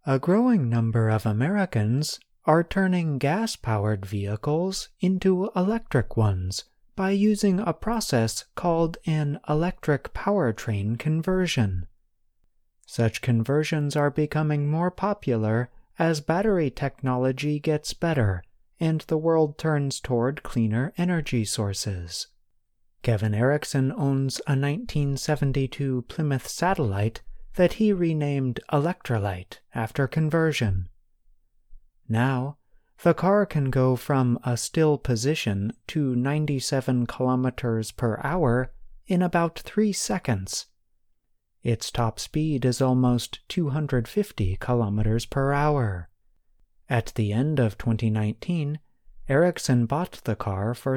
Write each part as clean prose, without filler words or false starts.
A growing number of Americans are turning gas-powered vehicles into electric ones by using a process called an electric powertrain conversion. Such conversions are becoming more popular as battery technology gets better and the world turns toward cleaner energy sources. Kevin Erickson owns a 1972 Plymouth Satellite that he renamed Electrolyte after conversion. Now, the car can go from a still position to 97 kilometers per hour in about 3 seconds. Its top speed is almost 250 kilometers per hour. At the end of 2019, Erickson bought the car for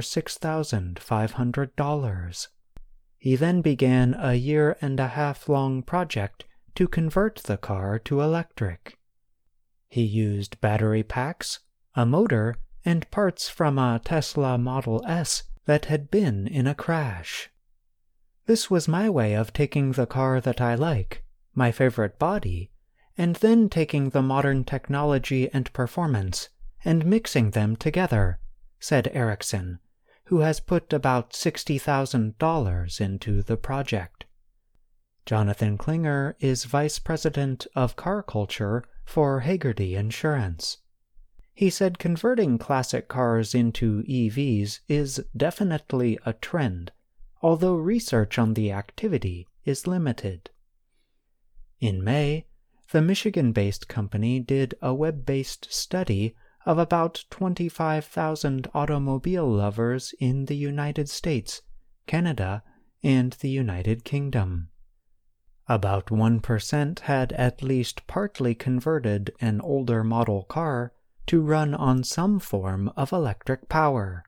$6,500. He then began a 1.5-year-long project to convert the car to electric. He used battery packs, a motor, and parts from a Tesla Model S that had been in a crash. This was my way of taking the car that I like, my favorite body, and then taking the modern technology and performance and mixing them together, said Erickson, who has put about $60,000 into the project. Jonathan Klinger is Vice President of Car Culture for Hagerty Insurance. He said converting classic cars into EVs is definitely a trend, although research on the activity is limited. In May, the Michigan-based company did a web-based study of about 25,000 automobile lovers in the United States, Canada, and the United Kingdom. About 1% had at least partly converted an older model car to run on some form of electric power.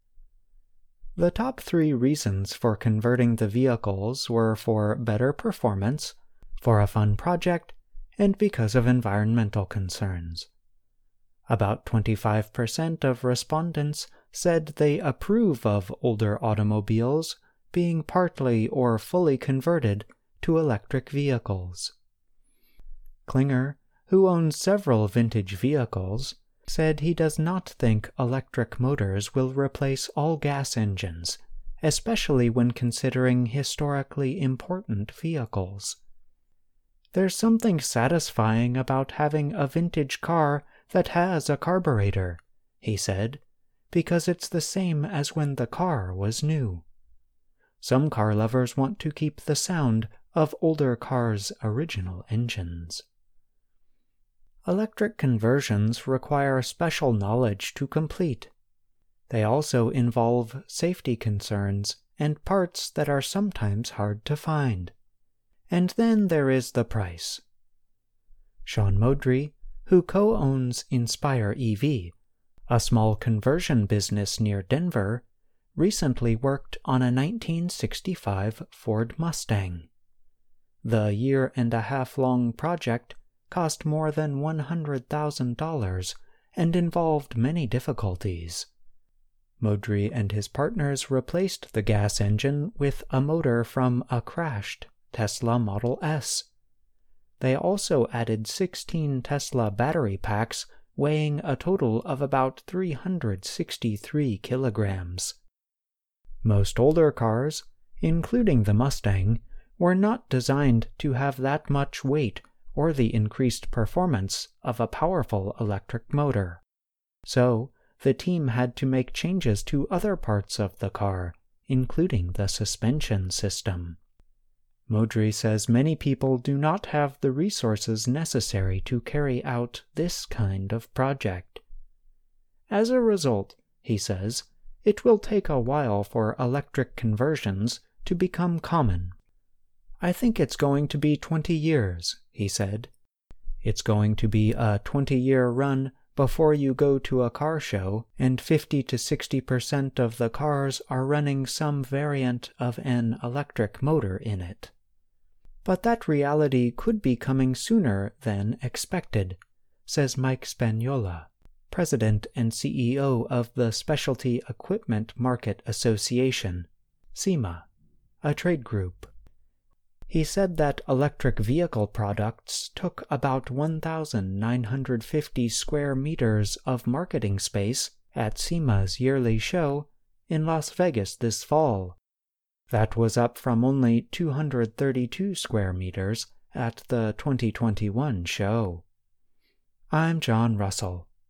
The top 3 reasons for converting the vehicles were for better performance, for a fun project, and because of environmental concerns. About 25% of respondents said they approve of older automobiles being partly or fully converted to electric vehicles. Klinger, who owns several vintage vehicles, said he does not think electric motors will replace all gas engines, especially when considering historically important vehicles. There's something satisfying about having a vintage car that has a carburetor, he said, because it's the same as when the car was new. Some car lovers want to keep the sound of older cars' original engines. Electric conversions require special knowledge to complete. They also involve safety concerns and parts that are sometimes hard to find. And then there is the price. Sean Modry, who co-owns Inspire EV, a small conversion business near Denver, recently worked on a 1965 Ford Mustang. The 1.5-year-long project cost more than $100,000 and involved many difficulties. Modry and his partners replaced the gas engine with a motor from a crashed Tesla Model S. They also added 16 Tesla battery packs weighing a total of about 363 kilograms. Most older cars, including the Mustang, were not designed to have that much weight or the increased performance of a powerful electric motor. So, the team had to make changes to other parts of the car, including the suspension system. Modry says many people do not have the resources necessary to carry out this kind of project. As a result, he says, it will take a while for electric conversions to become common. I think it's going to be 20 years, he said. It's going to be a 20-year run before you go to a car show and 50 to 60% of the cars are running some variant of an electric motor in it. But that reality could be coming sooner than expected, says Mike Spagnola, President and CEO of the Specialty Equipment Market Association, SEMA, a trade group. He said that electric vehicle products took about 1,950 square meters of marketing space at SEMA's yearly show in Las Vegas this fall. That was up from only 232 square meters at the 2021 show. I'm John Russell.